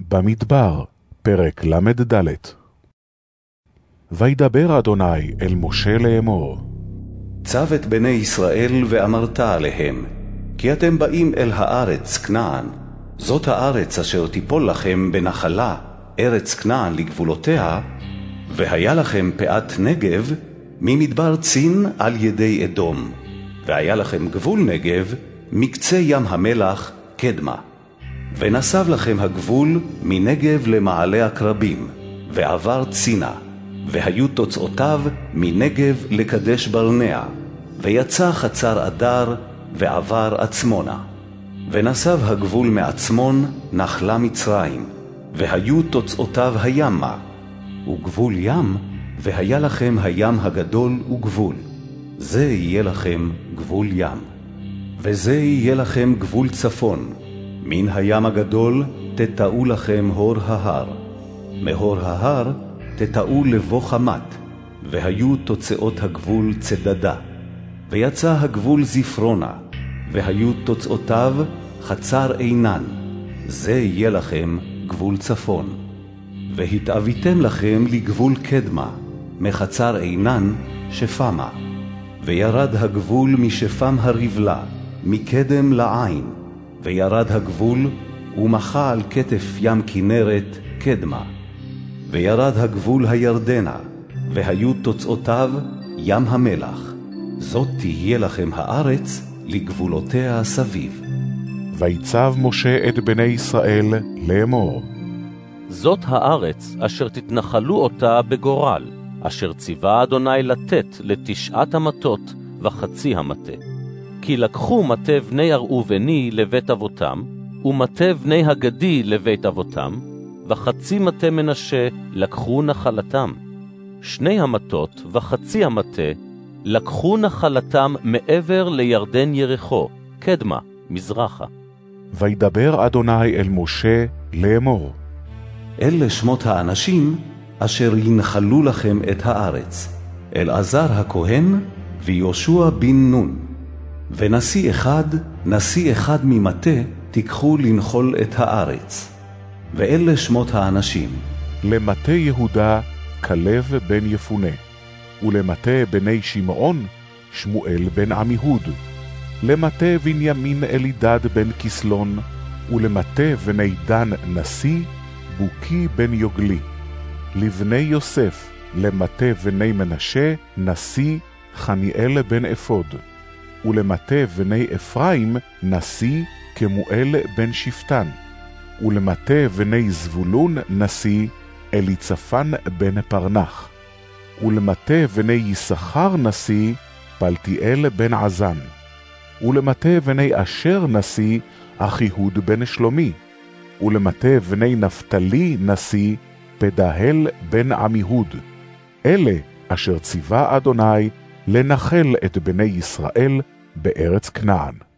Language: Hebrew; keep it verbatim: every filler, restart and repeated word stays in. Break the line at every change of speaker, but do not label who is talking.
במדבר, פרק למד ד'. וידבר אדוני אל משה לאמור.
צב את בני ישראל ואמרת עליהם, כי אתם באים אל הארץ כנען, זאת הארץ אשר תיפול לכם בנחלה, ארץ כנען לגבולותיה, והיה לכם פאת נגב, ממדבר צין על ידי אדום, והיה לכם גבול נגב, מקצה ים המלח קדמה. ונסב לכם הגבול מנגב למעלה הקרבים, ועבר צינה, והיו תוצאותיו מנגב לקדש ברנע, ויצא חצר אדר, ועבר עצמונה. ונסב הגבול מעצמון נחלה מצרים, והיו תוצאותיו הימה, וגבול ים, והיה לכם הים הגדול וגבול. זה יהיה לכם גבול ים. וזה יהיה לכם גבול צפון. מן הים הגדול תטעו לכם הור ההר. מהור ההר תטעו לבוא חמת, והיו תוצאות הגבול צדדה. ויצא הגבול זפרונה, והיו תוצאותיו חצר עינן. זה יהיה לכם גבול צפון. והתאביתם לכם לגבול קדמה, מחצר עינן שפמה. וירד הגבול משפם הרבלה, מקדם לעין, וירד הגבול ומחה על כתף ים כנרת קדמה. וירד הגבול הירדנה, והיו תוצאותיו ים המלח. זאת תהיה לכם הארץ לגבולותיה סביב.
ויצב משה את בני ישראל לאמור.
זאת הארץ אשר תתנחלו אותה בגורל, אשר ציווה אדוני לתת לתשעת המטות וחצי המטה. כי לקחו מטה בני הראובני לבית אבותם, ומטה בני הגדי לבית אבותם, וחצי מטה מנשה לקחו נחלתם. שני המטות וחצי המטה לקחו נחלתם מעבר לירדן ירחו, קדמה, מזרחה.
וידבר אדוני אל משה לאמור.
אלה שמות האנשים אשר ינחלו לכם את הארץ, אלעזר הכהן ויהושע בן נון. ונשיא אחד, נשיא אחד ממטה, תיקחו לנחול את הארץ. ואלה שמות האנשים.
למטה יהודה, כלב בן יפונה. ולמטה בני שמעון, שמואל בן עמיהוד. למטה בנימין אלידד בן כסלון. ולמטה בני דן נשיא, בוקי בן יוגלי. לבני יוסף, למטה בני מנשה, נשיא, חניאל בן אפוד. ולמטה בני אפרים, נשיא, כמואל בן שפטן. ולמטה בני זבולון, נשיא, אליצפן בן פרנח. ולמטה בני יששכר, נשיא, פלטיאל בן עזן. ולמטה בני אשר, נשיא, אחיהוד בן שלומי. ולמטה בני נפתלי, נשיא, פדהל בן עמיהוד. אלה אשר ציווה אדוני לנחל את בני ישראל בארץ כנען.